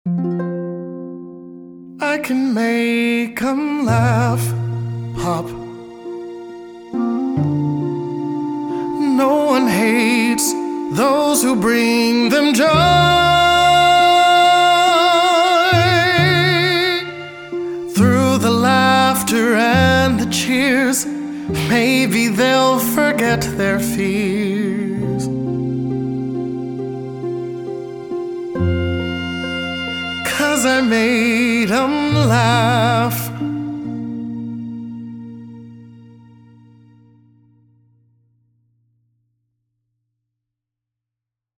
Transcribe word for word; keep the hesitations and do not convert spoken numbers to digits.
I can make 'em laugh, pop. No one hates those who bring them joy. Through the laughter and the cheers, maybe they'll forget their fears. 'Cause I made 'em laugh.